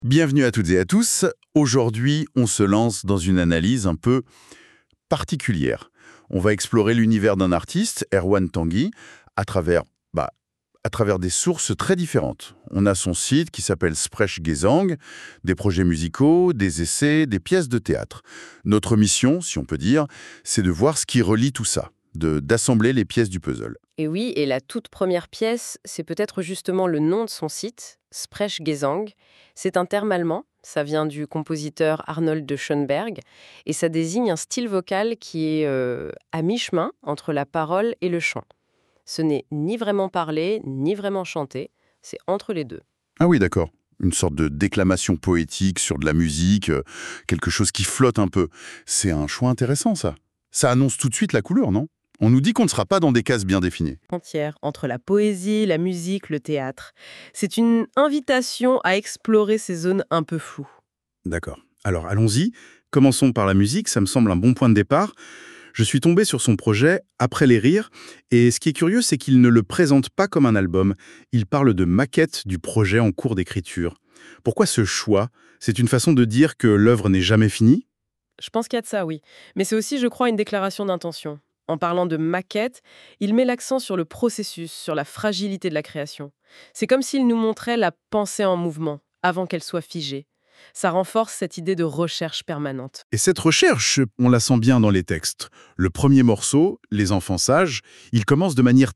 Bienvenue à toutes et à tous. Aujourd'hui, on se lance dans une analyse un peu particulière. On va explorer l'univers d'un artiste, Erwan Tanguy, à travers, bah, à travers des sources très différentes. On a son site qui s'appelle Sprechgesang, des projets musicaux, des essais, des pièces de théâtre. Notre mission, si on peut dire, c'est de voir ce qui relie tout ça, d'assembler les pièces du puzzle. Et oui, et la toute première pièce, c'est peut-être justement le nom de son site, Sprechgesang. C'est un terme allemand, ça vient du compositeur Arnold de Schönberg, et ça désigne un style vocal qui est à mi-chemin entre la parole et le chant. Ce n'est ni vraiment parlé, ni vraiment chanté, c'est entre les deux. Ah oui, d'accord. Une sorte de déclamation poétique sur de la musique, quelque chose qui flotte un peu. C'est un choix intéressant, ça. Ça annonce tout de suite la couleur, non? On nous dit qu'on ne sera pas dans des cases bien définies. Entière, entre la poésie, la musique, le théâtre. C'est une invitation à explorer ces zones un peu floues. D'accord. Alors, allons-y. Commençons par la musique, ça me semble un bon point de départ. Je suis tombé sur son projet Après les rires, et ce qui est curieux, c'est qu'il ne le présente pas comme un album. Il parle de maquette du projet en cours d'écriture. Pourquoi ce choix? C'est une façon de dire que l'œuvre n'est jamais finie? Je pense qu'il y a de ça, oui. Mais c'est aussi, je crois, une déclaration d'intention. En parlant de maquette, il met l'accent sur le processus, sur la fragilité de la création. C'est comme s'il nous montrait la pensée en mouvement, avant qu'elle soit figée. Ça renforce cette idée de recherche permanente. Et cette recherche, on la sent bien dans les textes. Le premier morceau, Les enfants sages, il commence de manière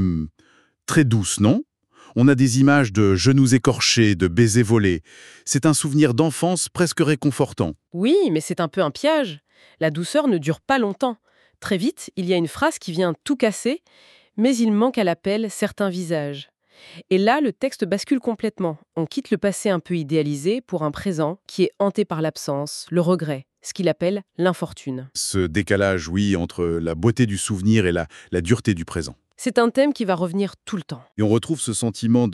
très douce, non? On a des images de genoux écorchés, de baisers volés. C'est un souvenir d'enfance presque réconfortant. Oui, mais c'est un peu un piège. La douceur ne dure pas longtemps. Très vite, il y a une phrase qui vient tout casser, mais il manque à l'appel certains visages. Et là, le texte bascule complètement. On quitte le passé un peu idéalisé pour un présent qui est hanté par l'absence, le regret, ce qu'il appelle l'infortune. Ce décalage, oui, entre la beauté du souvenir et la dureté du présent. C'est un thème qui va revenir tout le temps. Et on retrouve ce sentiment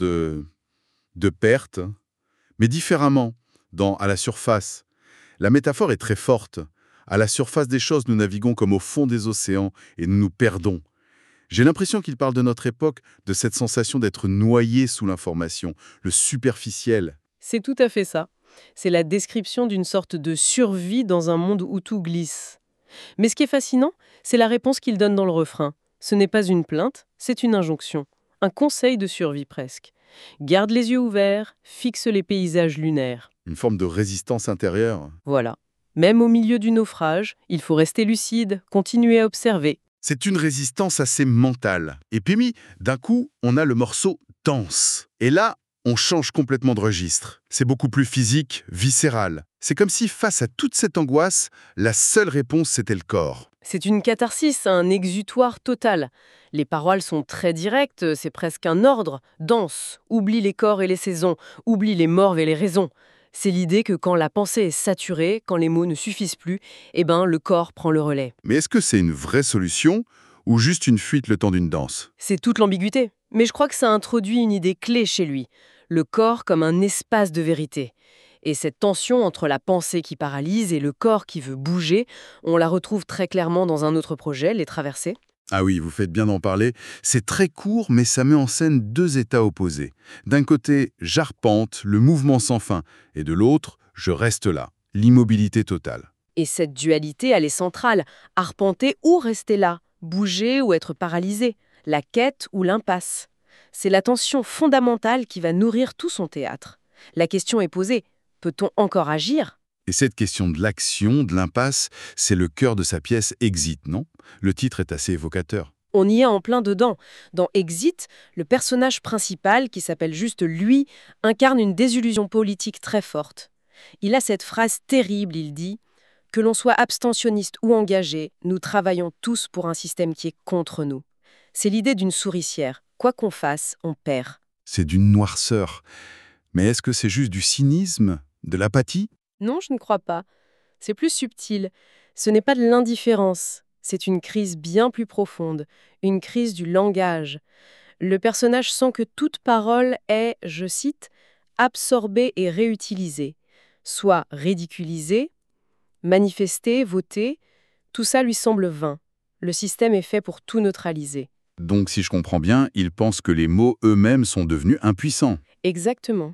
de perte, mais différemment, à la surface. La métaphore est très forte. À la surface des choses, nous naviguons comme au fond des océans et nous nous perdons. J'ai l'impression qu'il parle de notre époque, de cette sensation d'être noyé sous l'information, le superficiel. C'est tout à fait ça. C'est la description d'une sorte de survie dans un monde où tout glisse. Mais ce qui est fascinant, c'est la réponse qu'il donne dans le refrain. Ce n'est pas une plainte, c'est une injonction. Un conseil de survie presque. Garde les yeux ouverts, fixe les paysages lunaires. Une forme de résistance intérieure. Voilà. Même au milieu du naufrage, il faut rester lucide, continuer à observer. C'est une résistance assez mentale. Et puis, d'un coup, on a le morceau tense. Et là, on change complètement de registre. C'est beaucoup plus physique, viscéral. C'est comme si, face à toute cette angoisse, la seule réponse, c'était le corps. C'est une catharsis, un exutoire total. Les paroles sont très directes, c'est presque un ordre. Danse, oublie les corps et les saisons, oublie les morts et les raisons. C'est l'idée que quand la pensée est saturée, quand les mots ne suffisent plus, le corps prend le relais. Mais est-ce que c'est une vraie solution ou juste une fuite le temps d'une danse? C'est toute l'ambiguïté. Mais je crois que ça introduit une idée clé chez lui. Le corps comme un espace de vérité. Et cette tension entre la pensée qui paralyse et le corps qui veut bouger, on la retrouve très clairement dans un autre projet, Les Traversées. Ah oui, vous faites bien d'en parler. C'est très court, mais ça met en scène deux états opposés. D'un côté, j'arpente, le mouvement sans fin, et de l'autre, je reste là, l'immobilité totale. Et cette dualité, elle est centrale. Arpenter ou rester là, bouger ou être paralysé, la quête ou l'impasse. C'est la tension fondamentale qui va nourrir tout son théâtre. La question est posée, peut-on encore agir ? Et cette question de l'action, de l'impasse, c'est le cœur de sa pièce Exit, non? Le titre est assez évocateur. On y est en plein dedans. Dans Exit, le personnage principal, qui s'appelle juste lui, incarne une désillusion politique très forte. Il a cette phrase terrible, il dit « Que l'on soit abstentionniste ou engagé, nous travaillons tous pour un système qui est contre nous. » C'est l'idée d'une souricière. Quoi qu'on fasse, on perd. C'est d'une noirceur. Mais est-ce que c'est juste du cynisme, de l'apathie? Non, je ne crois pas. C'est plus subtil. Ce n'est pas de l'indifférence. C'est une crise bien plus profonde, une crise du langage. Le personnage sent que toute parole est, je cite, absorbée et réutilisée, soit ridiculisée, manifestée, votée. Tout ça lui semble vain. Le système est fait pour tout neutraliser. Donc, si je comprends bien, il pense que les mots eux-mêmes sont devenus impuissants. Exactement.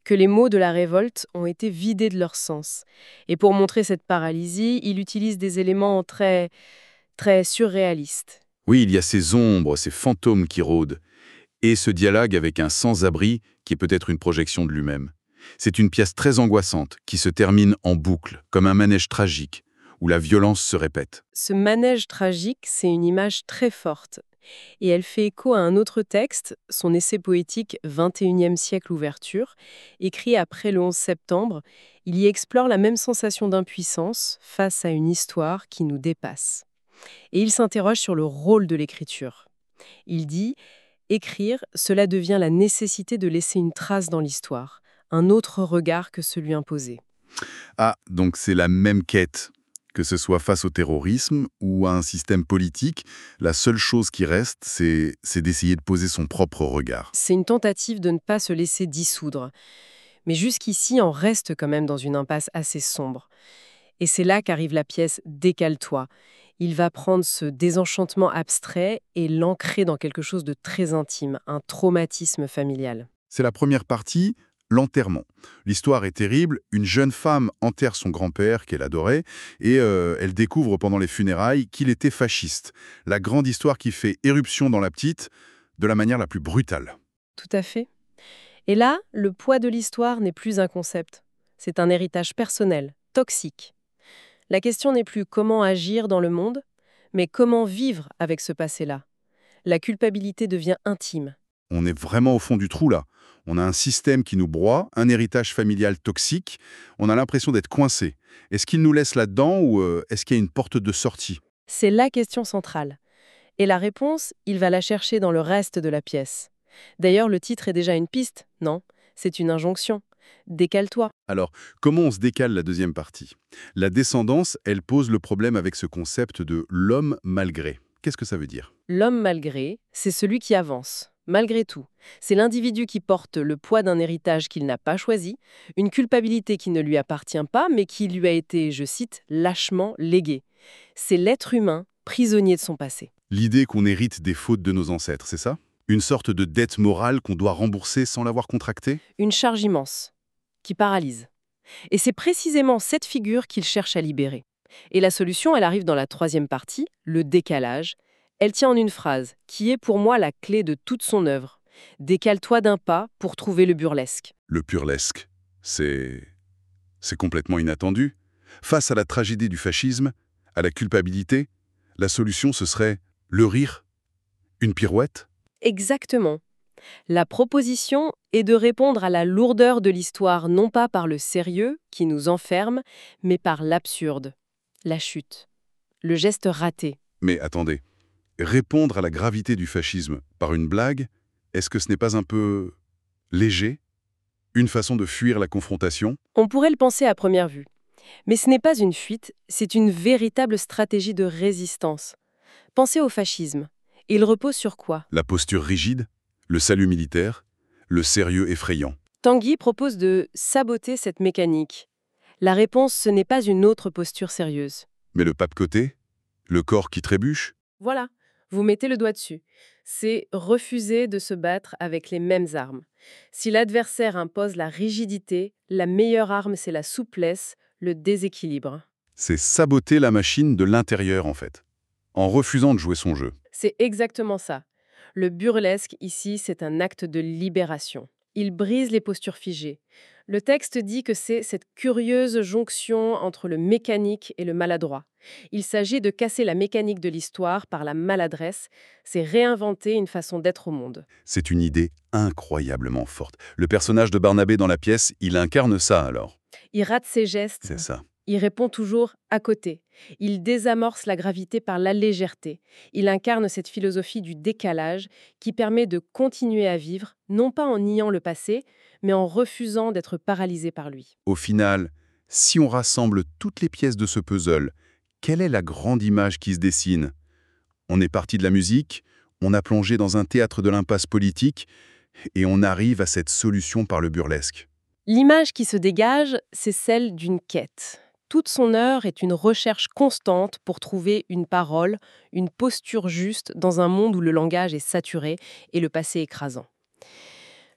que les mots de la révolte ont été vidés de leur sens. Et pour montrer cette paralysie, il utilise des éléments très, très surréalistes. Oui, il y a ces ombres, ces fantômes qui rôdent, et ce dialogue avec un sans-abri qui est peut-être une projection de lui-même. C'est une pièce très angoissante qui se termine en boucle, comme un manège tragique, où la violence se répète. Ce manège tragique, c'est une image très forte. Et elle fait écho à un autre texte, son essai poétique 21e siècle ouverture, écrit après le 11 septembre. Il y explore la même sensation d'impuissance face à une histoire qui nous dépasse. Et il s'interroge sur le rôle de l'écriture. Il dit « Écrire, cela devient la nécessité de laisser une trace dans l'histoire, un autre regard que celui imposé. » Ah, donc c'est la même quête. Que ce soit face au terrorisme ou à un système politique, la seule chose qui reste, c'est d'essayer de poser son propre regard. C'est une tentative de ne pas se laisser dissoudre. Mais jusqu'ici, on reste quand même dans une impasse assez sombre. Et c'est là qu'arrive la pièce Décale-toi. Il va prendre ce désenchantement abstrait et l'ancrer dans quelque chose de très intime, un traumatisme familial. C'est la première partie, l'enterrement. L'histoire est terrible, une jeune femme enterre son grand-père qu'elle adorait et elle découvre pendant les funérailles qu'il était fasciste. La grande histoire qui fait éruption dans la petite de la manière la plus brutale. Tout à fait. Et là, le poids de l'histoire n'est plus un concept. C'est un héritage personnel, toxique. La question n'est plus comment agir dans le monde, mais comment vivre avec ce passé-là. La culpabilité devient intime. On est vraiment au fond du trou là. On a un système qui nous broie, un héritage familial toxique. On a l'impression d'être coincé. Est-ce qu'il nous laisse là-dedans ou est-ce qu'il y a une porte de sortie? C'est la question centrale. Et la réponse, il va la chercher dans le reste de la pièce. D'ailleurs, le titre est déjà une piste, non? C'est une injonction. Décale-toi. Alors, comment on se décale la deuxième partie? La descendance, elle pose le problème avec ce concept de l'homme malgré. Qu'est-ce que ça veut dire? L'homme malgré, c'est celui qui avance, malgré tout. C'est l'individu qui porte le poids d'un héritage qu'il n'a pas choisi, une culpabilité qui ne lui appartient pas, mais qui lui a été, je cite, lâchement léguée. C'est l'être humain, prisonnier de son passé. L'idée qu'on hérite des fautes de nos ancêtres, c'est ça? Une sorte de dette morale qu'on doit rembourser sans l'avoir contractée? Une charge immense, qui paralyse. Et c'est précisément cette figure qu'il cherche à libérer. Et la solution, elle arrive dans la troisième partie, le décalage. Elle tient en une phrase, qui est pour moi la clé de toute son œuvre. Décale-toi d'un pas pour trouver le burlesque. Le burlesque, c'est complètement inattendu. Face à la tragédie du fascisme, à la culpabilité, la solution ce serait le rire, une pirouette. Exactement. La proposition est de répondre à la lourdeur de l'histoire non pas par le sérieux, qui nous enferme, mais par l'absurde, la chute, le geste raté. Mais attendez, répondre à la gravité du fascisme par une blague, est-ce que ce n'est pas un peu léger? Une façon de fuir la confrontation? On pourrait le penser à première vue. Mais ce n'est pas une fuite, c'est une véritable stratégie de résistance. Pensez au fascisme. Il repose sur quoi? La posture rigide, le salut militaire, le sérieux effrayant. Tanguy propose de saboter cette mécanique. La réponse, ce n'est pas une autre posture sérieuse. Mais le pape côté, le corps qui trébuche, Voilà, vous mettez le doigt dessus. C'est refuser de se battre avec les mêmes armes. Si l'adversaire impose la rigidité, la meilleure arme, c'est la souplesse, le déséquilibre. c'est saboter la machine de l'intérieur en fait, en refusant de jouer son jeu. C'est exactement ça. Le burlesque, ici, c'est un acte de libération. Il brise les postures figées. Le texte dit que c'est cette curieuse jonction entre le mécanique et le maladroit. Il s'agit de casser la mécanique de l'histoire par la maladresse, c'est réinventer une façon d'être au monde. C'est une idée incroyablement forte. Le personnage de Barnabé dans la pièce, il incarne ça alors. Il rate ses gestes, C'est ça. il répond toujours à côté. Il désamorce la gravité par la légèreté. Il incarne cette philosophie du décalage qui permet de continuer à vivre, non pas en niant le passé, mais en refusant d'être paralysé par lui. Au final, si on rassemble toutes les pièces de ce puzzle, quelle est la grande image qui se dessine? On est parti de la musique, on a plongé dans un théâtre de l'impasse politique, et on arrive à cette solution par le burlesque. L'image qui se dégage, c'est celle d'une quête. Toute son œuvre est une recherche constante pour trouver une parole, une posture juste dans un monde où le langage est saturé et le passé écrasant.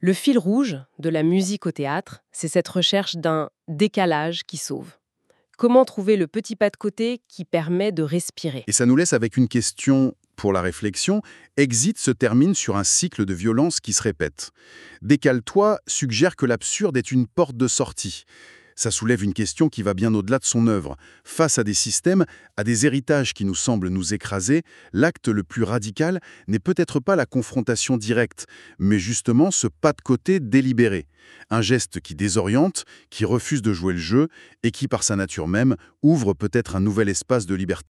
Le fil rouge de la musique au théâtre, c'est cette recherche d'un décalage qui sauve. Comment trouver le petit pas de côté qui permet de respirer? Et ça nous laisse avec une question pour la réflexion. Exit se termine sur un cycle de violence qui se répète. Décale-toi suggère que l'absurde est une porte de sortie. Ça soulève une question qui va bien au-delà de son œuvre. Face à des systèmes, à des héritages qui nous semblent nous écraser, l'acte le plus radical n'est peut-être pas la confrontation directe, mais justement ce pas de côté délibéré. Un geste qui désoriente, qui refuse de jouer le jeu et qui, par sa nature même, ouvre peut-être un nouvel espace de liberté.